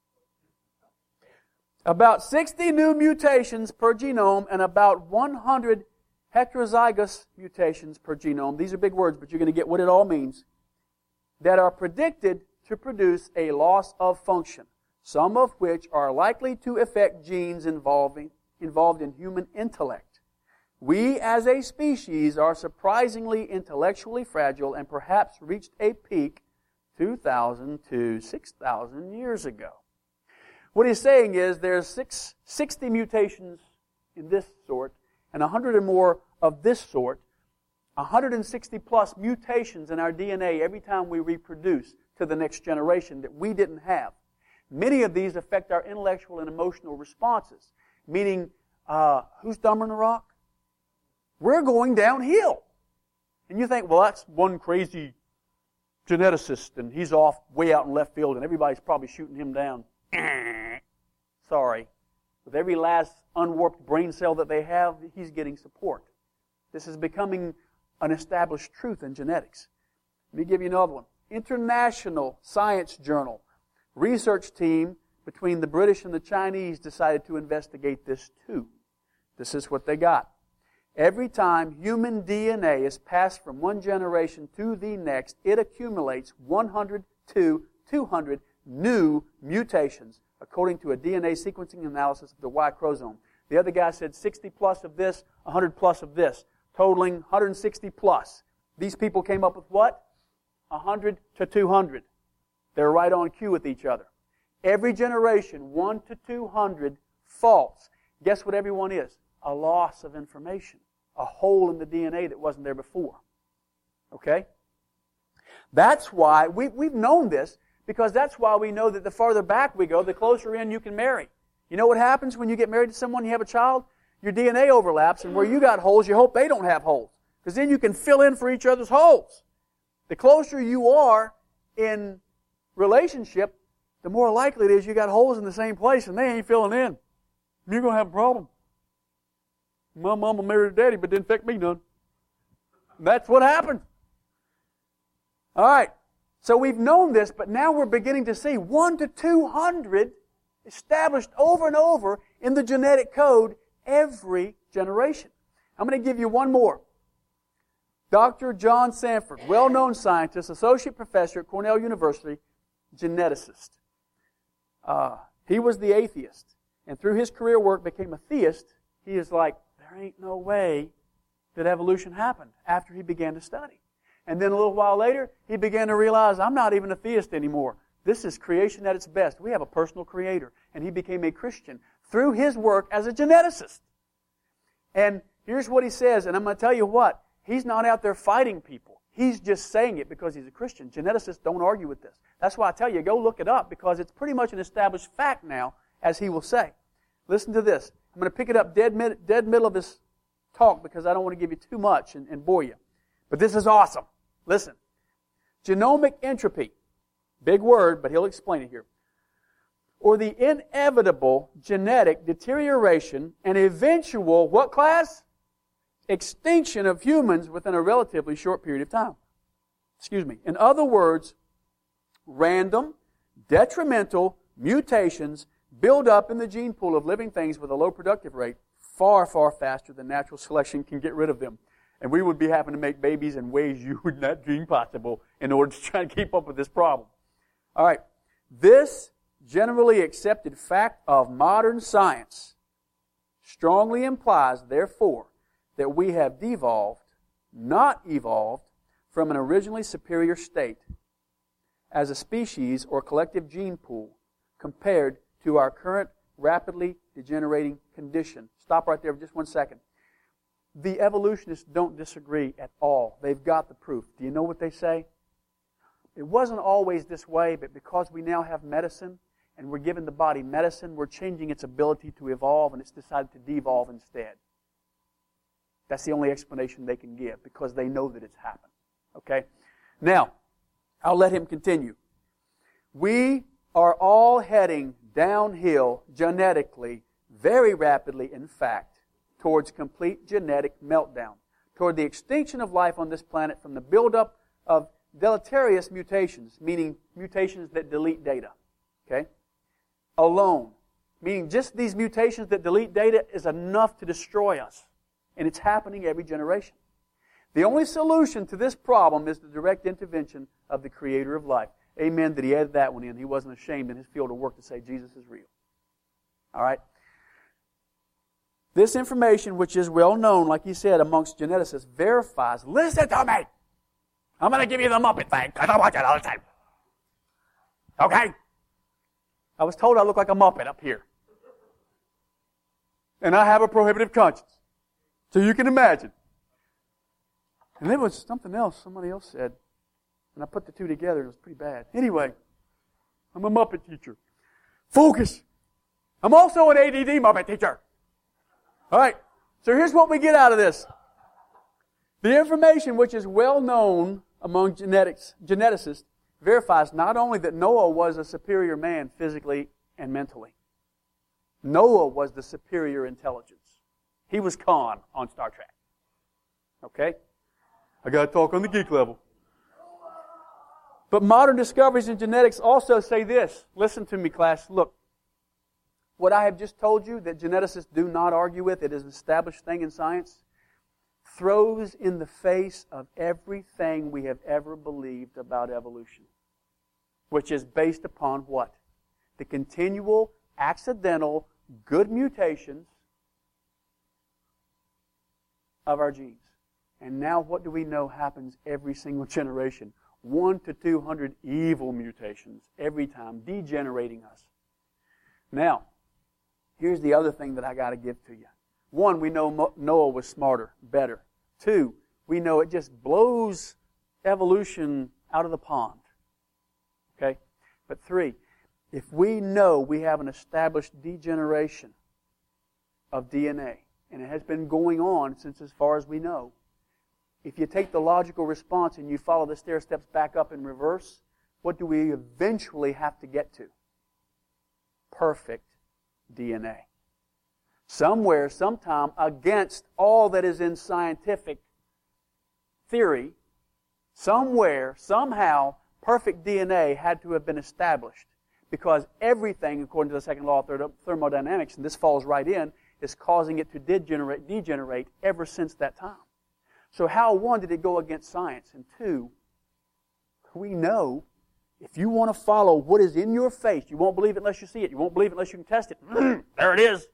about 60 new mutations per genome and about 100 heterozygous mutations per genome. These are big words, but you're going to get what it all means. That are predicted to produce a loss of function, some of which are likely to affect genes involving involved in human intellect. We as a species are surprisingly intellectually fragile and perhaps reached a peak 2,000 to 6,000 years ago. What he's saying is there's 60 mutations in this sort and 100 or more of this sort, 160 plus mutations in our DNA every time we reproduce to the next generation that we didn't have. Many of these affect our intellectual and emotional responses, meaning, who's dumber than a rock? We're going downhill. And you think, well, that's one crazy geneticist, and he's off way out in left field, and everybody's probably shooting him down. Sorry. With every last unwarped brain cell that they have, he's getting support. This is becoming an established truth in genetics. Let me give you another one. International Science Journal. Research team between the British and the Chinese decided to investigate this too. This is what they got. Every time human DNA is passed from one generation to the next, it accumulates 100 to 200 new mutations, according to a DNA sequencing analysis of the Y chromosome. The other guy said 60 plus of this, 100 plus of this, totaling 160 plus. These people came up with what? 100 to 200. They're right on cue with each other. Every generation, 1 to 200 faults. Guess what everyone is? A loss of information. A hole in the DNA that wasn't there before. Okay? That's why, we've known this, because that's why we know that the farther back we go, the closer in you can marry. You know what happens when you get married to someone, you have a child? Your DNA overlaps, and where you got holes, you hope they don't have holes. Because then you can fill in for each other's holes. The closer you are in relationship, the more likely it is you got holes in the same place and they ain't filling in. You're going to have a problem. My mama married her daddy, but didn't affect me none. That's what happened. All right. So we've known this, but now we're beginning to see 1 to 200 established over and over in the genetic code every generation. I'm going to give you one more. Dr. John Sanford, well-known scientist, associate professor at Cornell University, geneticist. He was the atheist, and through his career work became a theist. He is like, there ain't no way that evolution happened after he began to study. And then a little while later, he began to realize, I'm not even a theist anymore. This is creation at its best. We have a personal creator. And he became a Christian through his work as a geneticist. And here's what he says, and I'm going to tell you what. He's not out there fighting people. He's just saying it because he's a Christian. Geneticists don't argue with this. That's why I tell you, go look it up, because it's pretty much an established fact now, as he will say. Listen to this. I'm going to pick it up dead middle of his talk, because I don't want to give you too much and bore you. But this is awesome. Listen. Genomic entropy. Big word, but he'll explain it here. Or the inevitable genetic deterioration and eventual, what class? Extinction of humans within a relatively short period of time. Excuse me. In other words, random, detrimental mutations build up in the gene pool of living things with a low productive rate far, far faster than natural selection can get rid of them. And we would be having to make babies in ways you would not dream possible in order to try to keep up with this problem. All right. This generally accepted fact of modern science strongly implies, therefore, that we have devolved, not evolved, from an originally superior state as a species or collective gene pool compared to our current rapidly degenerating condition. Stop right there for just 1 second. The evolutionists don't disagree at all. They've got the proof. Do you know what they say? It wasn't always this way, but because we now have medicine and we're giving the body medicine, we're changing its ability to evolve, and it's decided to devolve instead. That's the only explanation they can give, because they know that it's happened. Okay? Now, I'll let him continue. We are all heading downhill genetically, very rapidly, in fact, towards complete genetic meltdown, toward the extinction of life on this planet from the buildup of deleterious mutations, meaning mutations that delete data. Okay? Alone. Meaning just these mutations that delete data is enough to destroy us. And it's happening every generation. The only solution to this problem is the direct intervention of the Creator of life. Amen that he added that one in. He wasn't ashamed in his field of work to say Jesus is real. All right? This information, which is well known, like he said, amongst geneticists, verifies. Listen to me! I'm going to give you the Muppet thing, because I watch it all the time. Okay? I was told I look like a Muppet up here. And I have a prohibitive conscience. So you can imagine. And there was something else somebody else said. And I put the two together, and it was pretty bad. Anyway, I'm a Muppet teacher. Focus! I'm also an ADD Muppet teacher. All right, so here's what we get out of this. The information which is well known among geneticists verifies not only that Noah was a superior man physically and mentally. Noah was the superior intelligence. He was Khan on Star Trek. Okay? I got to talk on the geek level. But modern discoveries in genetics also say this. Listen to me, class. Look. What I have just told you that geneticists do not argue with, it is an established thing in science, throws in the face of everything we have ever believed about evolution, which is based upon what? The continual, accidental, good mutations of our genes. And now what do we know happens every single generation? 1 to 200 evil mutations every time, degenerating us. Now, here's the other thing that I got to give to you. 1, we know Noah was smarter, better. 2, we know it just blows evolution out of the pond. Okay? But 3, if we know we have an established degeneration of DNA, and it has been going on since as far as we know, if you take the logical response and you follow the stair steps back up in reverse, what do we eventually have to get to? Perfect DNA. Somewhere, sometime, against all that is in scientific theory, somewhere, somehow, perfect DNA had to have been established. Because everything, according to the second law of thermodynamics, and this falls right in, is causing it to degenerate ever since that time. So how, 1, did it go against science? And 2, we know if you want to follow what is in your face, you won't believe it unless you see it. You won't believe it unless you can test it. There it is.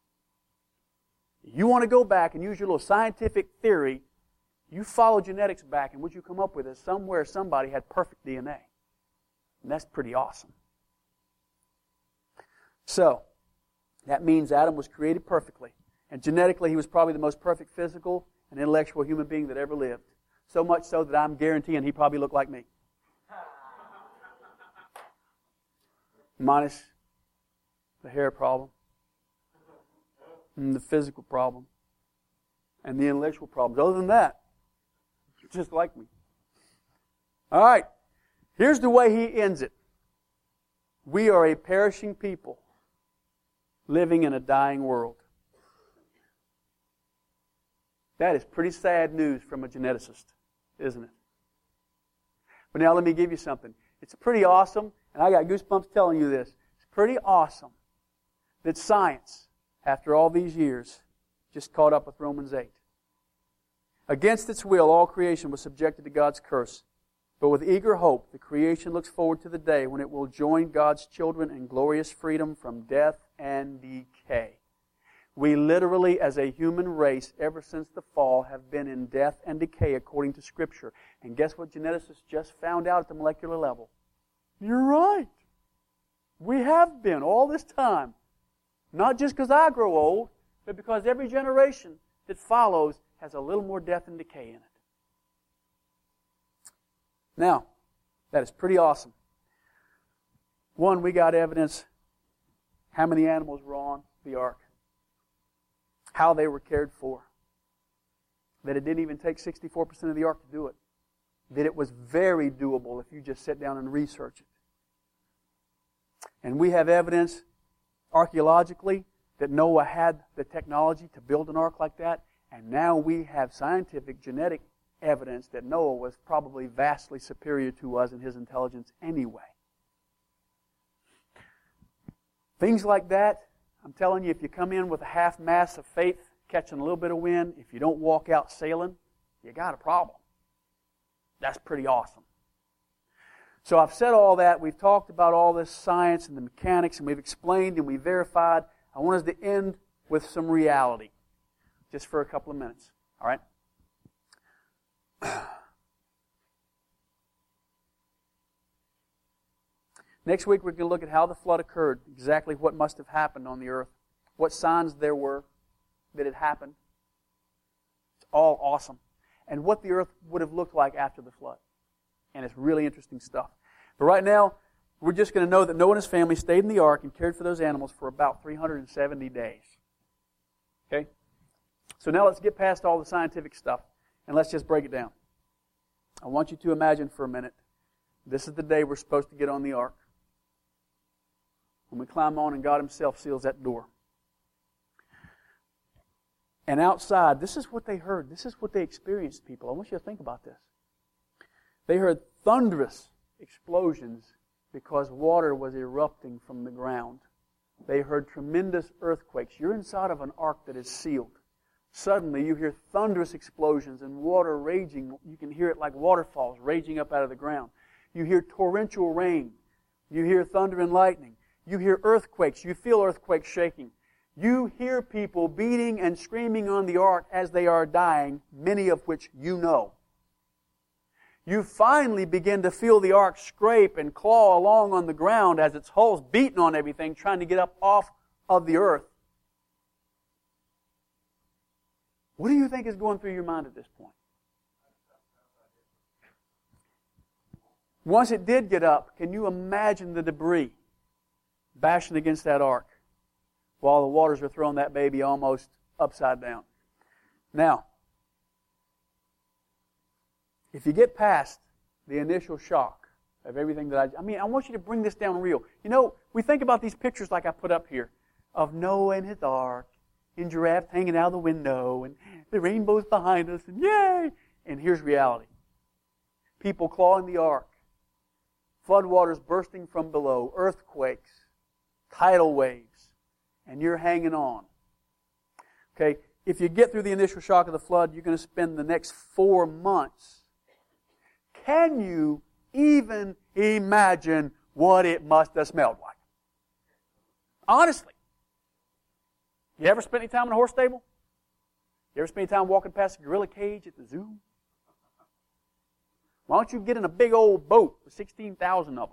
You want to go back and use your little scientific theory. You follow genetics back, and what you come up with is somewhere somebody had perfect DNA. And that's pretty awesome. So, that means Adam was created perfectly. And genetically, he was probably the most perfect physical and intellectual human being that ever lived. So much so that I'm guaranteeing he probably looked like me. Minus the hair problem, and the physical problem, and the intellectual problems. Other than that, just like me. All right. Here's the way he ends it. We are a perishing people living in a dying world. That is pretty sad news from a geneticist, isn't it? But now let me give you something. It's pretty awesome, and I got goosebumps telling you this. It's pretty awesome that science, after all these years, just caught up with Romans 8. Against its will, all creation was subjected to God's curse. But with eager hope, the creation looks forward to the day when it will join God's children in glorious freedom from death and decay. We literally, as a human race, ever since the fall, have been in death and decay according to Scripture. And guess what geneticists just found out at the molecular level? You're right. We have been all this time. Not just because I grow old, but because every generation that follows has a little more death and decay in it. Now, that is pretty awesome. 1, we got evidence how many animals were on the ark, how they were cared for, that it didn't even take 64% of the ark to do it, that it was very doable if you just sit down and research it. And we have evidence archaeologically that Noah had the technology to build an ark like that, and now we have scientific, genetic evidence that Noah was probably vastly superior to us in his intelligence anyway. Things like that, I'm telling you, if you come in with a half mass of faith, catching a little bit of wind, if you don't walk out sailing, you got a problem. That's pretty awesome. So I've said all that. We've talked about all this science and the mechanics, and we've explained and we've verified. I want us to end with some reality, just for a couple of minutes. All right? Next week, we're going to look at how the flood occurred, exactly what must have happened on the earth, what signs there were that it happened. It's all awesome. And what the earth would have looked like after the flood. And it's really interesting stuff. But right now, we're just going to know that Noah and his family stayed in the ark and cared for those animals for about 370 days. Okay? So now let's get past all the scientific stuff and let's just break it down. I want you to imagine for a minute, this is the day we're supposed to get on the ark. When we climb on and God Himself seals that door. And outside, this is what they heard. This is what they experienced, people. I want you to think about this. They heard thunderous explosions because water was erupting from the ground. They heard tremendous earthquakes. You're inside of an ark that is sealed. Suddenly you hear thunderous explosions and water raging. You can hear it like waterfalls raging up out of the ground. You hear torrential rain. You hear thunder and lightning. You hear earthquakes. You feel earthquakes shaking. You hear people beating and screaming on the ark as they are dying, many of which you know. You finally begin to feel the ark scrape and claw along on the ground as its hull's beating on everything, trying to get up off of the earth. What do you think is going through your mind at this point? Once it did get up, can you imagine the debris bashing against that ark while the waters are throwing that baby almost upside down? Now, if you get past the initial shock of everything that I want you to bring this down real. You know, we think about these pictures like I put up here of Noah and his ark and giraffes hanging out of the window and the rainbow's behind us and yay! And here's reality. People clawing the ark, floodwaters bursting from below, earthquakes, tidal waves, and you're hanging on. Okay, if you get through the initial shock of the flood, you're going to spend the next 4 months. Can you even imagine what it must have smelled like? Honestly. You ever spent any time in a horse stable? You ever spent any time walking past a gorilla cage at the zoo? Why don't you get in a big old boat with 16,000 of them?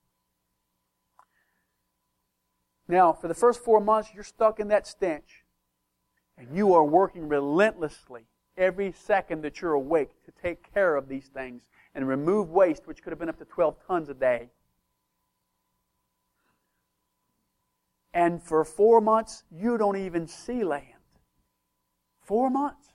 Now, for the first 4 months, you're stuck in that stench. And you are working relentlessly every second that you're awake to take care of these things and remove waste, which could have been up to 12 tons a day. And for 4 months, you don't even see land. 4 months.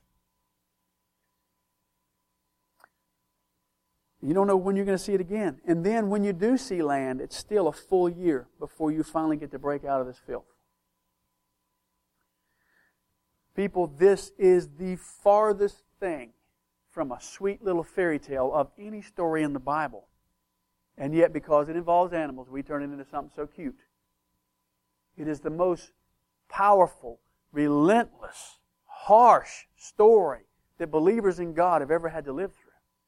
You don't know when you're going to see it again. And then when you do see land, it's still a full year before you finally get to break out of this filth. People, this is the farthest thing from a sweet little fairy tale of any story in the Bible. And yet, because it involves animals, we turn it into something so cute. It is the most powerful, relentless, harsh story that believers in God have ever had to live through.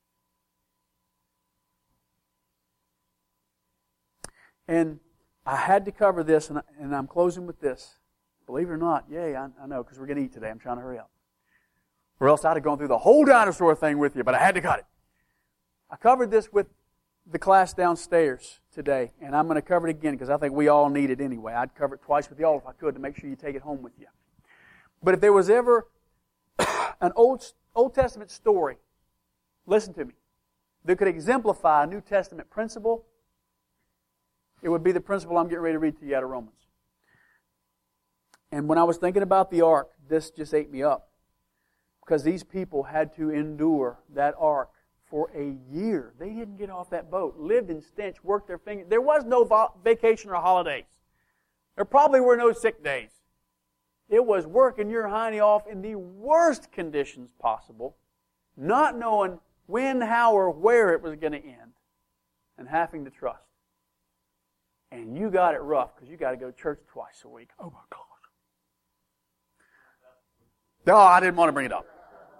And I had to cover this, and I'm closing with this. Believe it or not, yay, I know, because we're going to eat today. I'm trying to hurry up. Or else I'd have gone through the whole dinosaur thing with you, but I had to cut it. I covered this with the class downstairs today, and I'm going to cover it again because I think we all need it anyway. I'd cover it twice with y'all if I could to make sure you take it home with you. But if there was ever an Old Testament story, listen to me, that could exemplify a New Testament principle, it would be the principle I'm getting ready to read to you out of Romans. And when I was thinking about the ark, this just ate me up. Because these people had to endure that ark for a year. They didn't get off that boat, lived in stench, worked their fingers. There was no vacation or holidays. There probably were no sick days. It was working your hiney off in the worst conditions possible, not knowing when, how, or where it was going to end, and having to trust. And you got it rough because you got to go to church twice a week. Oh my God. No, I didn't want to bring it up.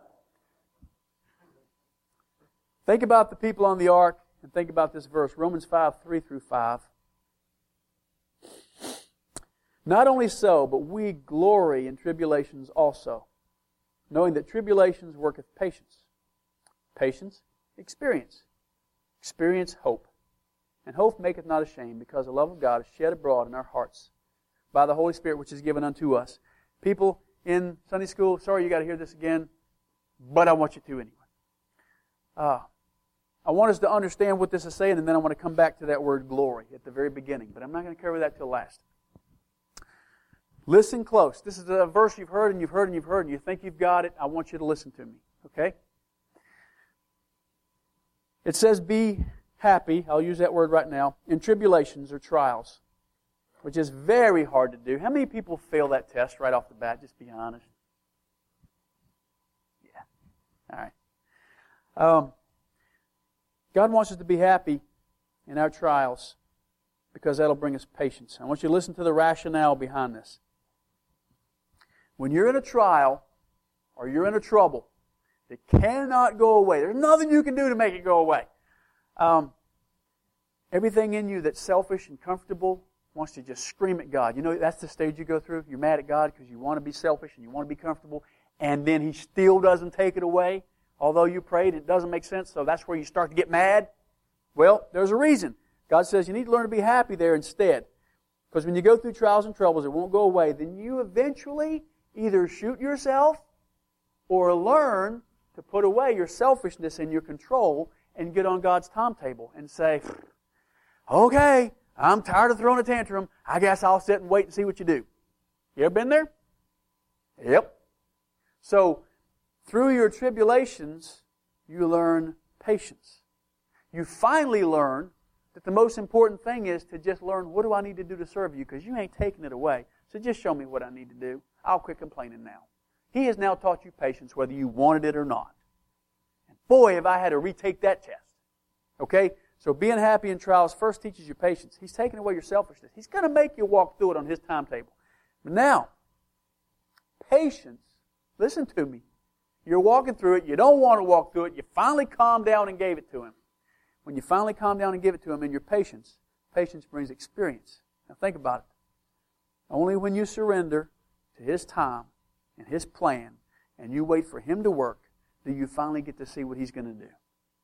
Think about the people on the ark and think about this verse, Romans 5, 3 through 5. Not only so, but we glory in tribulations also, knowing that tribulations worketh patience. Patience, experience. Experience, hope. And hope maketh not ashamed, because the love of God is shed abroad in our hearts by the Holy Spirit which is given unto us. People in Sunday school, sorry you got to hear this again, but I want you to anyway. I want us to understand what this is saying, and then I want to come back to that word glory at the very beginning. But I'm not going to cover that till last. Listen close. This is a verse you've heard and you've heard and you've heard, and you think you've got it. I want you to listen to me. Okay? It says, be happy, I'll use that word right now, in tribulations or trials, which is very hard to do. How many people fail that test right off the bat? Just be honest. Yeah. All right. God wants us to be happy in our trials because that'll bring us patience. I want you to listen to the rationale behind this. When you're in a trial or you're in a trouble that cannot go away, there's nothing you can do to make it go away. Everything in you that's selfish and comfortable wants to just scream at God. You know, that's the stage you go through. You're mad at God because you want to be selfish and you want to be comfortable, and then He still doesn't take it away. Although you prayed, it doesn't make sense, so that's where you start to get mad. Well, there's a reason. God says you need to learn to be happy there instead. Because when you go through trials and troubles, it won't go away. Then you eventually either shoot yourself or learn to put away your selfishness and your control and get on God's timetable and say, okay, I'm tired of throwing a tantrum. I guess I'll sit and wait and see what you do. You ever been there? Yep. So, through your tribulations, you learn patience. You finally learn that the most important thing is to just learn, what do I need to do to serve you? Because you ain't taking it away. So just show me what I need to do. I'll quit complaining now. He has now taught you patience whether you wanted it or not. And boy, have I had to retake that test. Okay? So being happy in trials first teaches you patience. He's taking away your selfishness. He's going to make you walk through it on His timetable. But now, patience, listen to me. You're walking through it. You don't want to walk through it. You finally calm down and gave it to Him. When you finally calm down and give it to Him in your patience, patience brings experience. Now think about it. Only when you surrender to His time and His plan and you wait for Him to work do you finally get to see what He's going to do.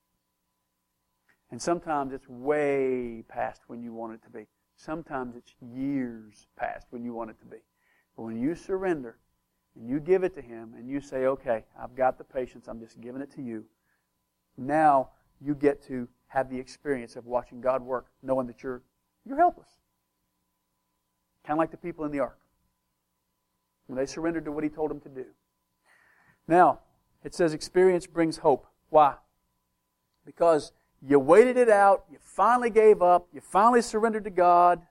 And sometimes it's way past when you want it to be. Sometimes it's years past when you want it to be. But when you surrender and you give it to Him and you say, okay, I've got the patience, I'm just giving it to you. Now you get to have the experience of watching God work, knowing that you're helpless. Kind of like the people in the ark. When they surrendered to what He told them to do. Now, it says experience brings hope. Why? Because you waited it out, you finally gave up, you finally surrendered to God.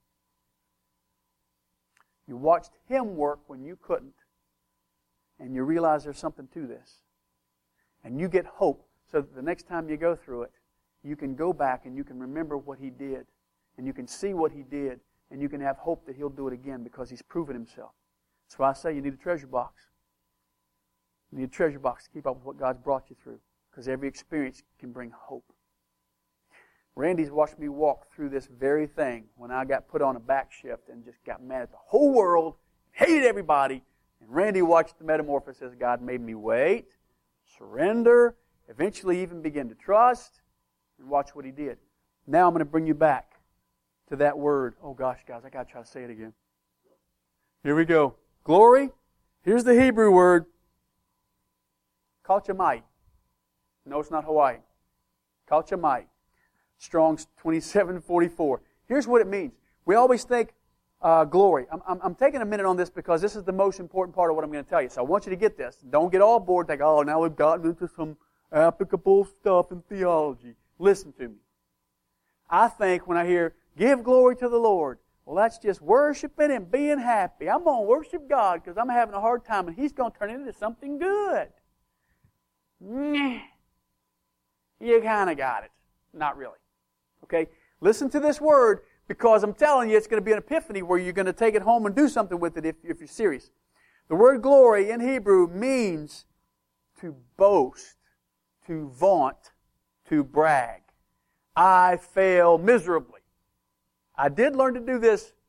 You watched Him work when you couldn't. And you realize there's something to this. And you get hope so that the next time you go through it, you can go back and you can remember what He did. And you can see what He did. And you can have hope that He'll do it again because He's proven Himself. That's why I say you need a treasure box. You need a treasure box to keep up with what God's brought you through. Because every experience can bring hope. Randy's watched me walk through this very thing when I got put on a back shift and just got mad at the whole world, hated everybody. And Randy watched the metamorphosis. God made me wait, surrender, eventually even begin to trust, and watch what He did. Now I'm going to bring you back to that word. Oh gosh, guys, I got to try to say it again. Here we go. Glory. Here's the Hebrew word. Kalchamai. No, it's not Hawaii. Kalchamai. Strong's 2744. Here's what it means. We always think glory. I'm taking a minute on this because this is the most important part of what I'm going to tell you. So I want you to get this. Don't get all bored. Think, oh, now we've gotten into some applicable stuff in theology. Listen to me. I think when I hear, give glory to the Lord, well, that's just worshiping and being happy. I'm going to worship God because I'm having a hard time and He's going to turn it into something good. You kind of got it. Not really. Okay? Listen to this word because I'm telling you it's going to be an epiphany where you're going to take it home and do something with it if you're serious. The word glory in Hebrew means to boast, to vaunt, to brag. I fail miserably. I did learn to do this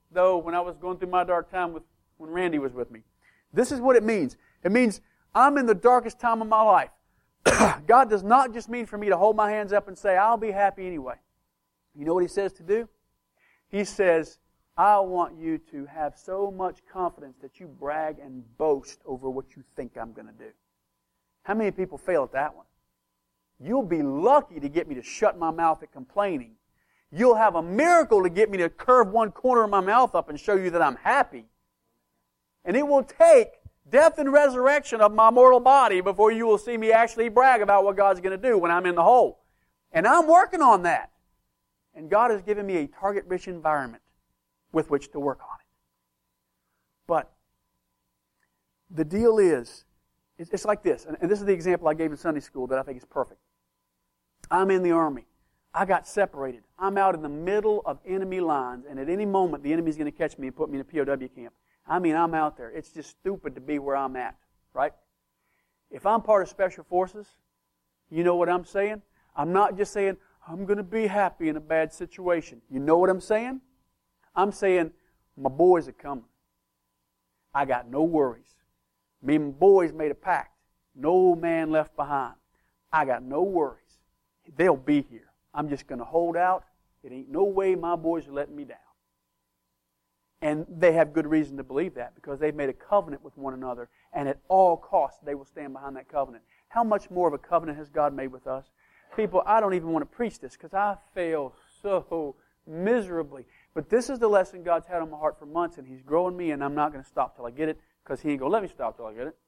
though, when I was going through my dark time when Randy was with me. This is what it means. It means I'm in the darkest time of my life. God does not just mean for me to hold my hands up and say, I'll be happy anyway. You know what He says to do? He says, I want you to have so much confidence that you brag and boast over what you think I'm going to do. How many people fail at that one? You'll be lucky to get me to shut my mouth at complaining. You'll have a miracle to get me to curve one corner of my mouth up and show you that I'm happy. And it will take death and resurrection of my mortal body before you will see me actually brag about what God's going to do when I'm in the hole. And I'm working on that. And God has given me a target-rich environment with which to work on it. But the deal is, it's like this, and this is the example I gave in Sunday school that I think is perfect. I'm in the army. I got separated. I'm out in the middle of enemy lines, and at any moment the enemy's going to catch me and put me in a POW camp. I mean, I'm out there. It's just stupid to be where I'm at, right? If I'm part of Special Forces, you know what I'm saying? I'm not just saying, I'm going to be happy in a bad situation. You know what I'm saying? I'm saying, my boys are coming. I got no worries. Me and my boys made a pact. No man left behind. I got no worries. They'll be here. I'm just going to hold out. It ain't no way my boys are letting me down. And they have good reason to believe that because they've made a covenant with one another, and at all costs they will stand behind that covenant. How much more of a covenant has God made with us? People, I don't even want to preach this because I fail so miserably. But this is the lesson God's had on my heart for months, and He's growing me, and I'm not going to stop till I get it because He ain't going to let me stop till I get it.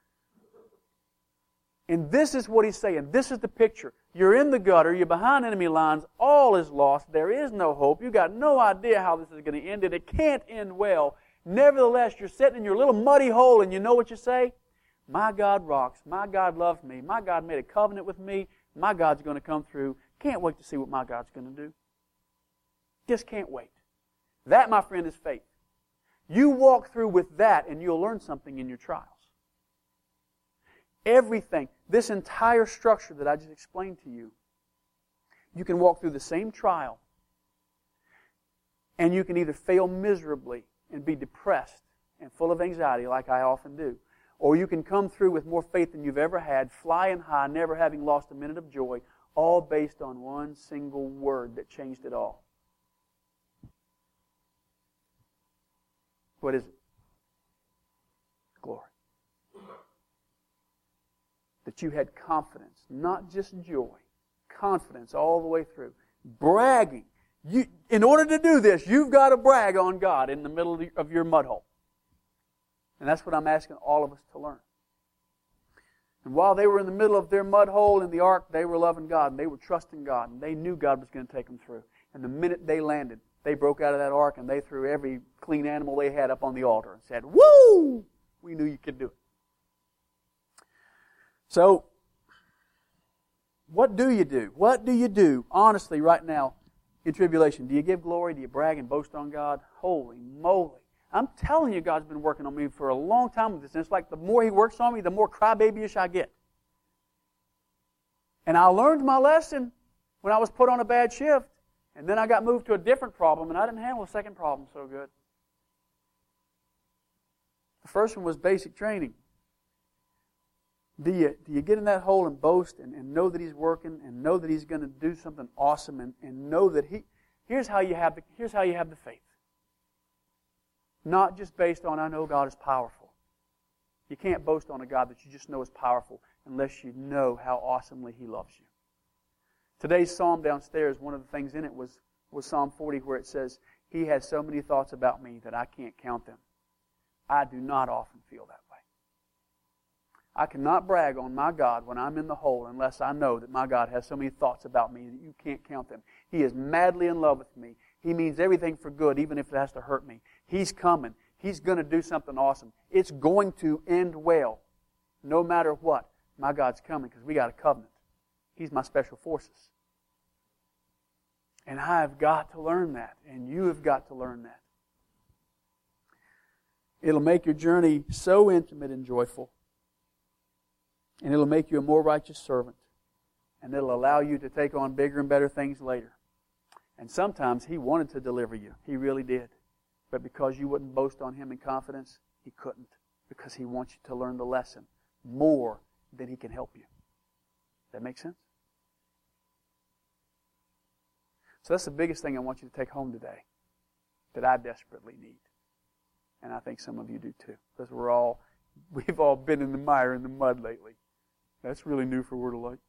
And this is what He's saying. This is the picture. You're in the gutter. You're behind enemy lines. All is lost. There is no hope. You've got no idea how this is going to end, and it can't end well. Nevertheless, you're sitting in your little muddy hole, and you know what you say? My God rocks. My God loves me. My God made a covenant with me. My God's going to come through. Can't wait to see what my God's going to do. Just can't wait. That, my friend, is faith. You walk through with that, and you'll learn something in your trials. Everything, this entire structure that I just explained to you, you can walk through the same trial, and you can either fail miserably and be depressed and full of anxiety like I often do, or you can come through with more faith than you've ever had, flying high, never having lost a minute of joy, all based on one single word that changed it all. What is it? Glory. That you had confidence, not just joy, confidence all the way through. Bragging. In order to do this, you've got to brag on God in the middle of your mud hole. And that's what I'm asking all of us to learn. And while they were in the middle of their mud hole in the ark, they were loving God, and they were trusting God, and they knew God was going to take them through. And the minute they landed, they broke out of that ark, and they threw every clean animal they had up on the altar and said, "Woo! We knew you could do it." So, what do you do? What do you do, honestly, right now in tribulation? Do you give glory? Do you brag and boast on God? Holy moly. I'm telling you, God's been working on me for a long time with this. And it's like the more He works on me, the more crybabyish I get. And I learned my lesson when I was put on a bad shift. And then I got moved to a different problem, and I didn't handle the second problem so good. The first one was basic training. Do you get in that hole and boast and know that He's working and know that He's going to do something awesome and know that here's how you have the faith. Not just based on, I know God is powerful. You can't boast on a God that you just know is powerful unless you know how awesomely He loves you. Today's psalm downstairs, one of the things in it was Psalm 40 where it says, He has so many thoughts about me that I can't count them. I do not often feel that way. I cannot brag on my God when I'm in the hole unless I know that my God has so many thoughts about me that you can't count them. He is madly in love with me. He means everything for good, even if it has to hurt me. He's coming. He's going to do something awesome. It's going to end well. No matter what, my God's coming because we got a covenant. He's my special forces. And I've got to learn that, and you have got to learn that. It'll make your journey so intimate and joyful. And it'll make you a more righteous servant. And it'll allow you to take on bigger and better things later. And sometimes He wanted to deliver you. He really did. But because you wouldn't boast on Him in confidence, He couldn't. Because He wants you to learn the lesson more than He can help you. Does that make sense? So that's the biggest thing I want you to take home today that I desperately need. And I think some of you do too. Because we've all been in the mire and the mud lately. That's really new for Word of Light.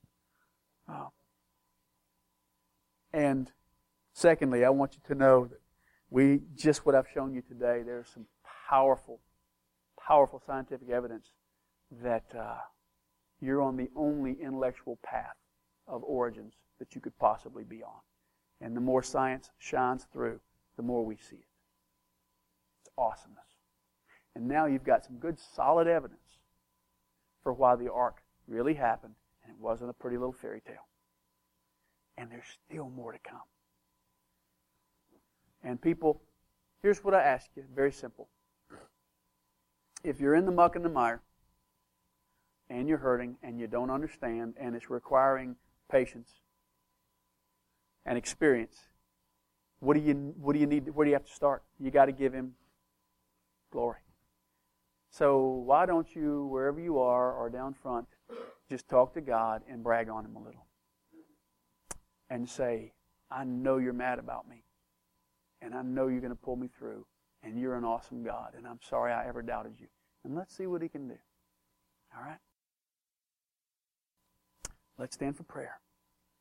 And secondly, I want you to know that just what I've shown you today, there's some powerful, powerful scientific evidence that you're on the only intellectual path of origins that you could possibly be on. And the more science shines through, the more we see it. It's awesomeness. And now you've got some good, solid evidence for why the ark really happened, and it wasn't a pretty little fairy tale. And there's still more to come. And people, here's what I ask you, very simple. If you're in the muck and the mire, and you're hurting, and you don't understand, and it's requiring patience and experience, what do you need? Where do you have to start? You got to give Him glory. So why don't you, wherever you are or down front, just talk to God and brag on Him a little. And say, I know you're mad about me. And I know you're going to pull me through. And you're an awesome God. And I'm sorry I ever doubted you. And let's see what He can do. All right? Let's stand for prayer.